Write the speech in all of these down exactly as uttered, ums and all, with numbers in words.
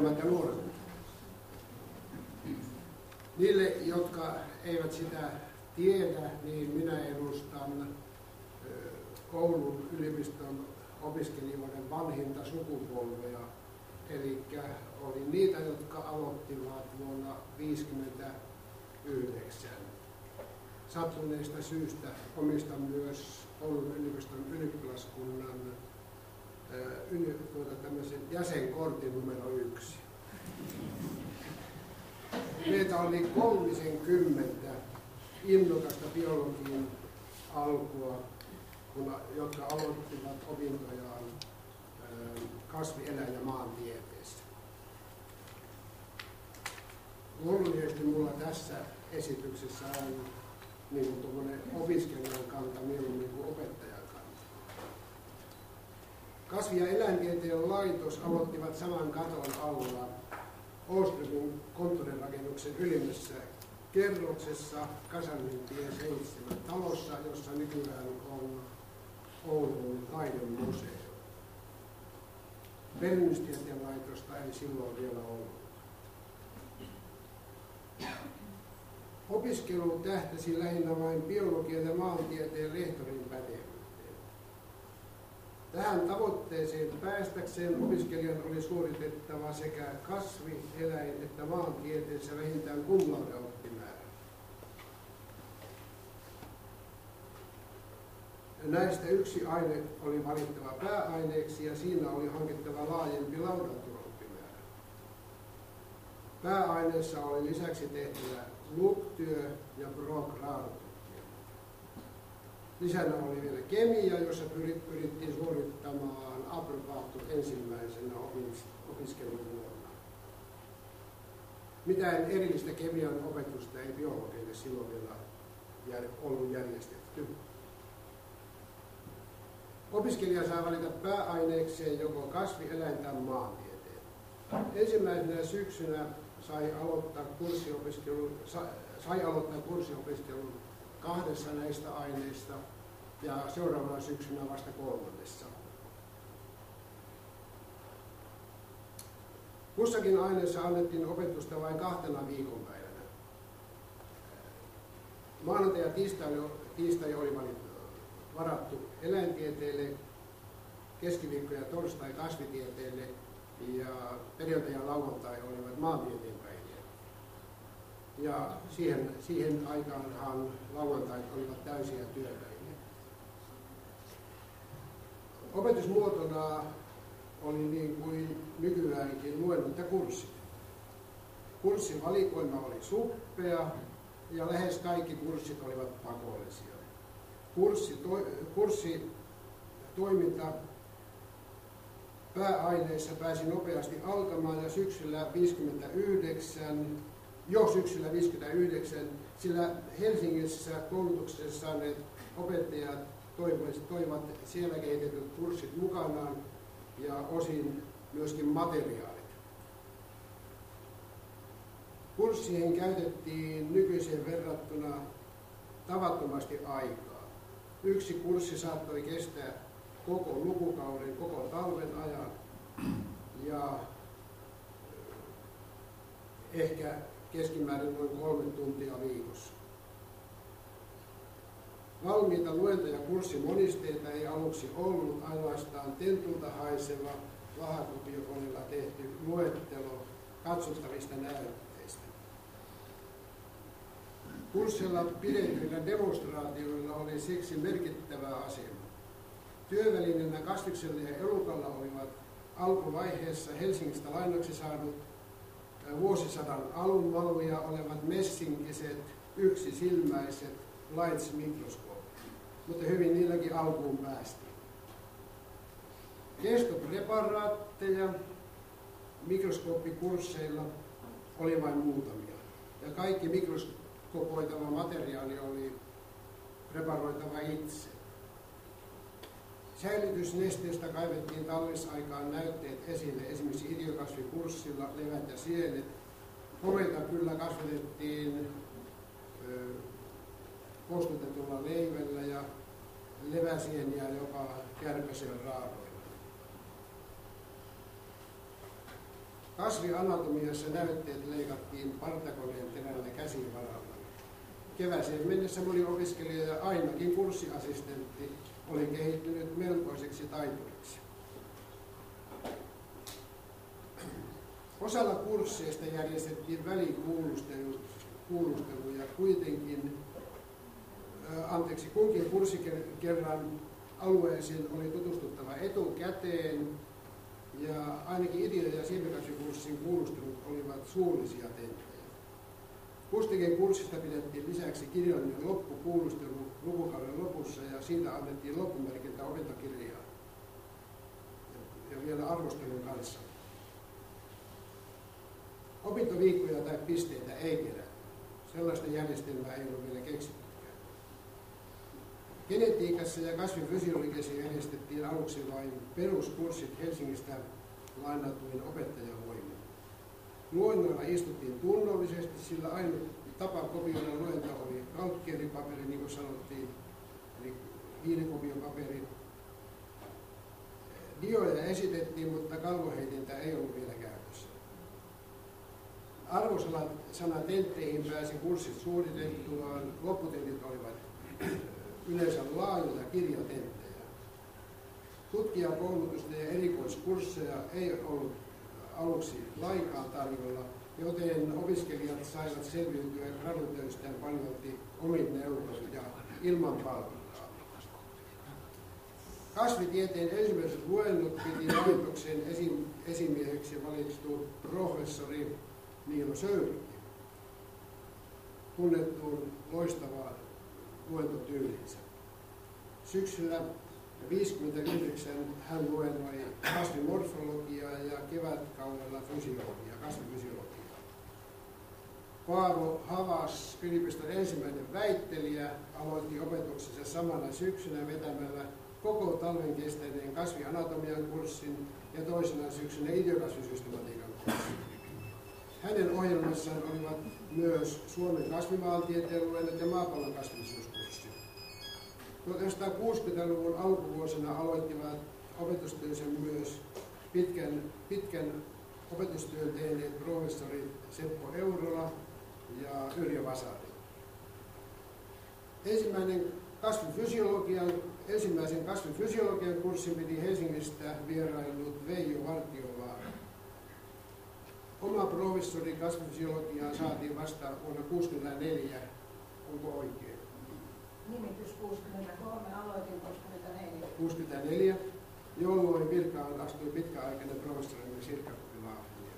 nuoremmat ja nuoremmat. Niille, jotka eivät sitä tiedä, niin minä edustan Oulun yliopiston opiskelijoiden vanhinta sukupolvea. Eli oli niitä, jotka aloittivat vuonna tuhatyhdeksänsataaviisikymmentäyhdeksän. Sattuneesta syystä omistan myös Oulun yliopiston ylioppilaskunnan yli, tuota, jäsenkortin numero yksi. Meitä oli kolmisenkymmentä innokasta biologian alkua, kun, jotka aloittivat opintojaan kasvi-, eläin- ja maantieteessä. Luonnollisesti minulla tässä esityksessä on niin tuommoinen opiskelijan kanta mieluummin kuin opettajan kanta. Kasvi- ja eläintieteen laitos aloittivat saman katon alla Åströmin konttorirakennuksen ylimmässä kerroksessa Kasannintie seitsemän talossa, jossa nykyään on Oulun taidemuseo. Perennystieteen laitosta ei silloin vielä ollut. Opiskelu tähtäsi lähinnä vain biologian ja maantieteen rehtorin pätevyyteen. Tähän tavoitteeseen päästäkseen opiskelijan oli suoritettava sekä kasvi-, eläin- että maantieteessä vähintään cum laude -oppimäärä. Näistä yksi aine oli valittava pääaineeksi ja siinä oli hankittava laajempi laudatur-oppimäärä. Pääaineessa oli lisäksi tehtävä Luk-työ ja Pro-gradu-työ. Lisänä oli vielä kemia, jossa pyrittiin suorittamaan approbaattu ensimmäisenä opiskeluvuonna. Mitään erillistä kemian opetusta ei biologeille silloin vielä ollut järjestetty. Opiskelija saa valita pääaineekseen joko kasvi-, eläin- tai maantieteen. Ensimmäisenä syksynä sai aloittaa kurssiopiskelun, sai aloittaa kurssiopiskelun kahdessa näistä aineista ja seuraavana syksynä vasta kolmannessa. Kussakin aineessa annettiin opetusta vain kahtena viikonpäivänä. Maanantai ja tiistai, tiistai oli varattu eläintieteelle, keskiviikko ja torstai kasvitieteelle ja perjantai ja lauantai olivat maantieteen päiviä. Ja siihen, siihen aikaanhan lauantait olivat täysiä työpäiviä. Opetusmuotona oli niin kuin nykyäänkin luennot ja kurssit. Kurssin valikoima oli suppea ja lähes kaikki kurssit olivat pakollisia. Kurssi, to, kurssitoiminta pääaineissa pääsi nopeasti alkamaan ja syksyllä viisikymmentäyhdeksän, jo syksyllä viisikymmentäyhdeksän, sillä Helsingissä koulutuksessa saaneet opettajat toivat siellä kehitetyt kurssit mukanaan ja osin myöskin materiaalit. Kurssiin käytettiin nykyiseen verrattuna tavattomasti aikaa. Yksi kurssi saattoi kestää koko lukukauden, koko talven ajan ja ehkä keskimäärin noin kolme tuntia viikossa. Valmiita luento- ja kurssimonisteita ei aluksi ollut, ainoastaan tentulta haiseva vahakopiokoneella tehty luettelo katsottavista näytteistä. Kurssilla pidetyillä demonstraatioilla oli siksi merkittävä asema. Työvälineenä kasviksella ja elukalla olivat alkuvaiheessa Helsingistä lainaksi saadut vuosisadan alun malmia olevat messinkiset, yksisilmäiset Leitz-mikroskoopit, mutta hyvin niilläkin alkuun päästiin. Kestopreparaatteja mikroskooppikursseilla oli vain muutamia, ja kaikki mikroskopoitava materiaali oli preparoitava itse. Säilytysnesteestä kaivettiin talvisaikaan näytteet esille, esimerkiksi idiokasvikurssilla levät ja sienet. Koreita kyllä kasvatettiin ö, kostutetulla leivellä ja leväsieniä jopa kärpäsen raadoilla. Kasvianatomiassa näytteet leikattiin partakoneen terällä käsivaralla. Kevääseen mennessä moni opiskelija ja ainakin kurssiassistentti oli kehittynyt melkoiseksi taituriksi. Osalla kursseista järjestettiin välikuulusteluja kuitenkin, äh, anteeksi, kunkin kurssikerran alueeseen oli tutustuttava etukäteen, ja ainakin idea- ja siemikasvikurssin kuulustelut olivat suullisia tenttejä. Kustikin kurssista pidettiin lisäksi kirjallinen loppukuulustelu lukukauden lopussa, ja siitä annettiin loppumerkintä opintokirjaan ja vielä arvostelun kanssa. Opintoviikkoja tai pisteitä ei kerätty. Sellaista järjestelmää ei ole vielä keksittykään. Genetiikassa ja kasvinfysiologiassa järjestettiin aluksi vain peruskurssit Helsingistä lainatuin opettajavoimin. Luennoilla istuttiin tunnollisesti, sillä ainut tapa kopioida luento oli kalkkeripaperi, niin kuin sanottiin, eli hiilikopiopaperi. Dioja esitettiin, mutta kalvoheitintä ei ollut vielä käytössä. Arvosana tentteihin pääsi kurssit suoritettuaan, lopputentit olivat yleensä laajoja kirjatenttejä. Tutkijakoulutusta ja erikoiskursseja ei ollut aluksi lainkaan tarjolla, joten opiskelijat saivat selviytyä gradutöistään paljolti omin neuvoin ja ilman palkintaa. Kasvitieteen ensimmäiset luennot piti laitoksen esim, esimieheksi valittu professori Niilo Söyrinki, tunnettuun loistavaan luentotyylinsä. Syksyllä tuhatyhdeksänsataaviisikymmentäyhdeksän hän luennoi kasvimorfologiaa ja kevätkaudella fysiologiaa, kasvifysiologiaa. Paavo Havas, yliopiston ensimmäinen väittelijä, aloitti opetuksensa samana syksynä vetämällä koko talven kestäneen kasvianatomian kurssin ja toisena syksynä idiokasvisystematiikan kurssin. Hänen ohjelmassaan olivat myös Suomen kasvimaantieteen luennot ja maapallon kasvillisuuskurssi. tuhatyhdeksänsataakuusikymmentäluvun alkuvuosina aloittivat opetustyönsä myös pitkän, pitkän opetustyön tehneet professorit Seppo Eurola ja Yrjö Vasari. Ensimmäinen kasvifysiologian, ensimmäisen kasvifysiologian kurssin piti Helsingistä vierailut Veijo Vartiovaara. Oma professori kasvifysiologiaan saatiin vasta vuonna tuhatyhdeksänsataakuusikymmentäneljä. Onko oikein? Nimitys kuusikymmentäkolme, aloitin kuusikymmentäneljä. kuusikymmentäneljä, jolloin virkaan astui pitkäaikainen professori Sirkka Laahinen.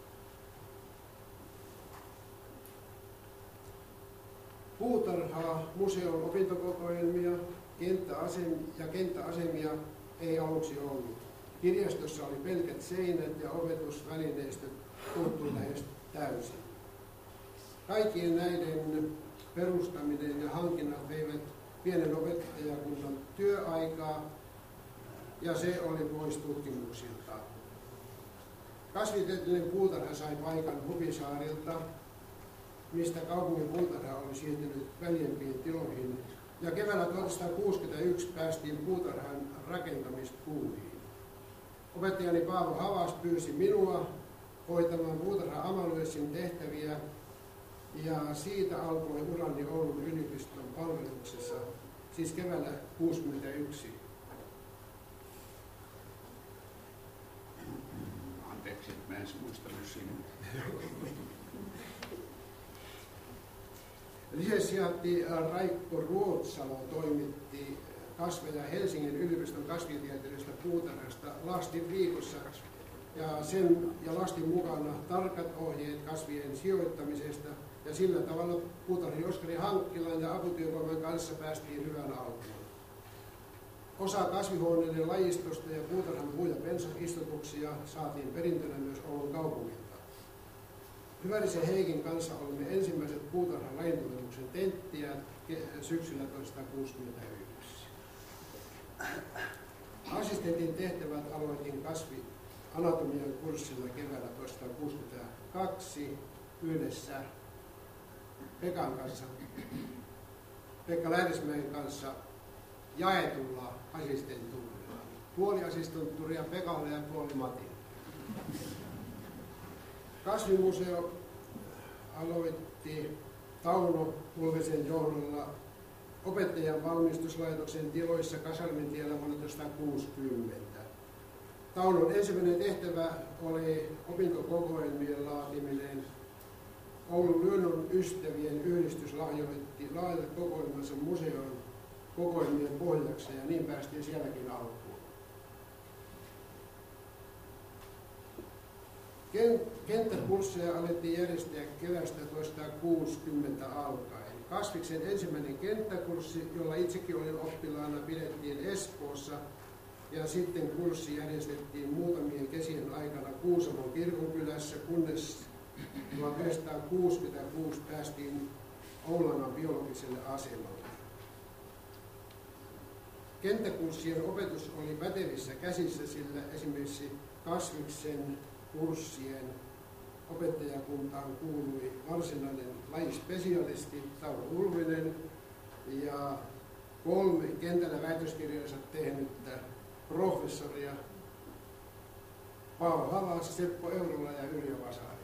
Puutarhaa, museon opintokokoelmia kenttäasem- ja kenttäasemia ei aluksi ollut. Kirjastossa oli pelkät seinät ja opetusvälineistöt puuttui lähes täysin. Kaikkien näiden perustaminen ja hankinnat veivät pienen opettajakunnan työaikaa, ja se oli pois tutkimuksilta. Kasvitieteellinen puutarha sai paikan Hupisaarilta, mistä kaupungin puutarha oli siirtynyt väljempiin tiloihin, ja keväällä tuhatyhdeksänsataakuusikymmentäyksi päästiin puutarhan rakentamispuuhiin. Opettajani Paavo Havas pyysi minua hoitamaan puutarha-amanuenssin tehtäviä, ja siitä alkoi urani Oulun yliopiston palveluksessa, siis keväällä tuhatyhdeksänsataakuusikymmentäyksi. Anteeksi, mä en muistanut sinua. Lisensiaatti Raikko Ruotsalo toimitti kasveja Helsingin yliopiston kasvitieteellisestä puutarhasta lastin viikossa, ja sen ja lastin mukana tarkat ohjeet kasvien sijoittamisesta, ja sillä tavalla puutarhuri Oskari Hankkilan ja aputyövoiman kanssa päästiin hyvään alkuun. Osa kasvihuoneiden lajistosta ja puutarhan puu- ja pensakistutuksia saatiin perintönä myös Oulun kaupungilta. Hyvärisen Heikin kanssa olimme ensimmäiset puutarhan lajintutkimuksen tenttijät syksyllä tuhatyhdeksänsataakuusikymmentäyksi. Assistentin tehtävät aloitin kasvianatomian kurssilla keväällä tuhatyhdeksänsataakuusikymmentäkaksi yhdessä Pekan kanssa, Pekka Lähdesmäen kanssa jaetulla assistentuurilla. Puoli assistentuuria Pekalle ja puoli Matille. Kasvimuseo aloitti Tauno Ulvisen johdolla opettajan valmistuslaitoksen tiloissa Kasarmintiellä vuonna tuhatyhdeksänsataakuusikymmentä. Taunon ensimmäinen tehtävä oli opintokokoelmien laatiminen. Oulun luonnon ystävien yhdistys lahjoitti laajat kokoelmansa museon kokoelmien pohjaksi ja niin päästiin sielläkin alkuun. Kenttäkursseja alettiin järjestää keväästä tuhatyhdeksänsataakuusikymmentä alkaen. Kasviksen ensimmäinen kenttäkurssi, jolla itsekin olin oppilaana, pidettiin Espoossa ja sitten kurssi järjestettiin muutamien kesien aikana Kuusamon kirkonkylässä, kunnes tuhatyhdeksänsataakuusikymmentäkuusi päästiin Oulangan biologiselle asemalle. Kenttäkurssien opetus oli pätevissä käsissä, sillä esimerkiksi Kasviksen kurssien opettajakuntaan kuului varsinainen lajispesialisti Tauno Ulvinen ja kolme kentällä väitöskirjansa tehnyttä professoria Paavo Halas, Seppo Eurola ja Yrjö Vasari.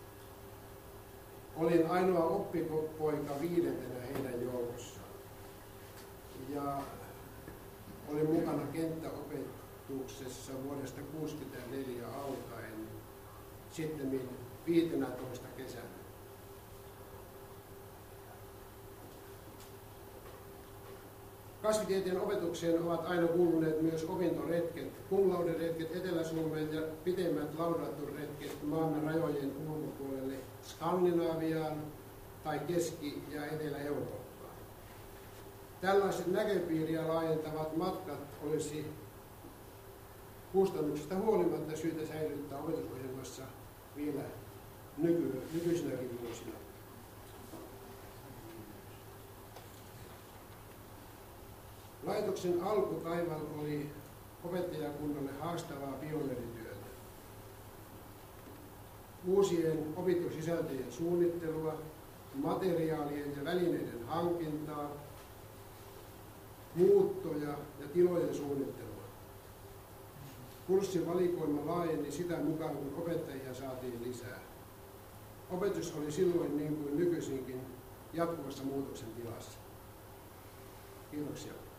Olin ainoa oppipoika viidentenä heidän joukossaan ja olin mukana kenttäopetuksessa vuodesta tuhatyhdeksänsataakuusikymmentäneljä alkaen sitten viisitoista kesänä. Kasvitieteen opetukseen ovat aina kuuluneet myös opintoretket, cum laude-retket Etelä-Suomeen ja pitemmät laudatur-retket maamme rajojen ulkopuolelle Skandinaaviaan tai Keski- ja Etelä-Eurooppaan. Tällaiset näköpiiriä laajentavat matkat olisi kustannuksista huolimatta syytä säilyttää opetusohjelmassa vielä nyky- nykyisinäkin vuosina. Laitoksen alkutaival oli opettajakunnalle haastavaa pioneerityötä. Uusien opintosisältöjen suunnittelua, materiaalien ja välineiden hankintaa, muuttoja ja tilojen suunnittelua. Kurssivalikoima laajeni sitä mukaan, kun opettajia saatiin lisää. Opetus oli silloin niin kuin nykyisinkin jatkuvassa muutoksen tilassa. Kiitoksia.